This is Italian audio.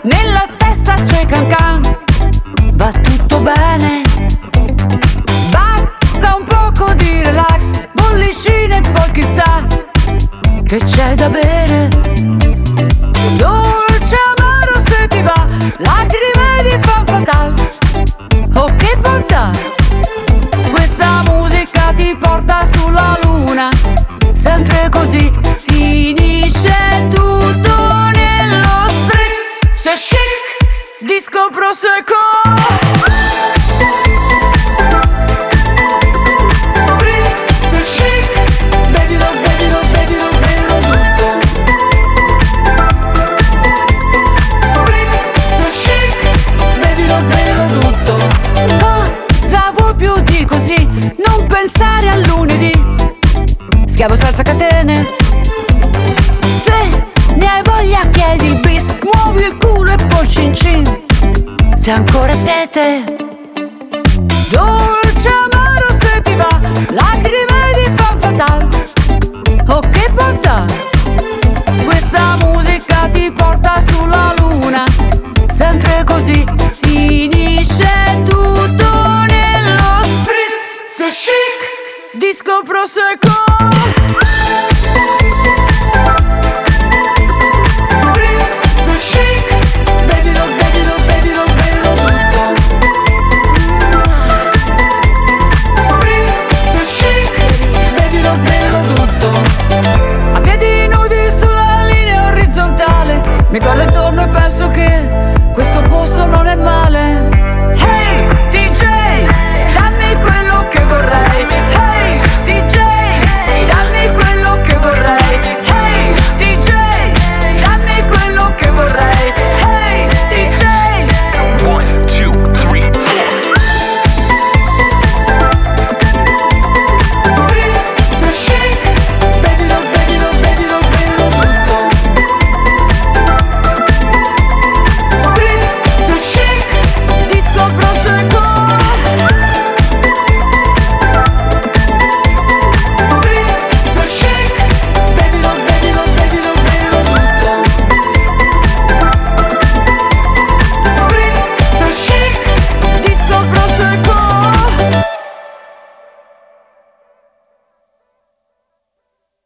nella testa c'è can, va tutto bene. Basta un poco di relax, bollicine e poi chissà che c'è da bere. Dolce amaro se ti va, lacrime di fan fatale. Oh che bontà, questa musica ti porta sulla luna. Sempre così finisce tutto nello spritz. C'è chic, disco prosecco. Non pensare al lunedì, schiavo senza catene. Se ne hai voglia chiedi bis, muovi il culo e poi cin cin. Se ancora siete